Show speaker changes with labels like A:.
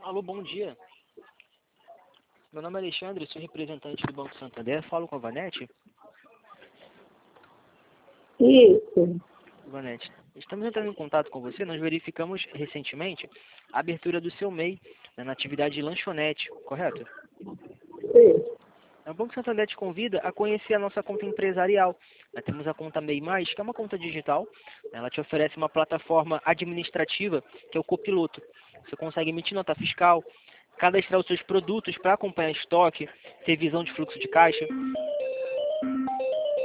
A: Alô, bom dia. Meu nome é Alexandre, sou representante do Banco Santander. Falo com a Vanete.
B: Isso.
A: Vanete, estamos entrando em contato com você. Nós verificamos recentemente a abertura do seu MEI, né, na atividade de lanchonete, correto?
B: Isso.
A: O Banco Santander te convida a conhecer a nossa conta empresarial. Nós temos a conta MEI+, que é uma conta digital. Ela te oferece uma plataforma administrativa, que é o Copiloto. Você consegue emitir nota fiscal, cadastrar os seus produtos para acompanhar estoque, ter visão de fluxo de caixa.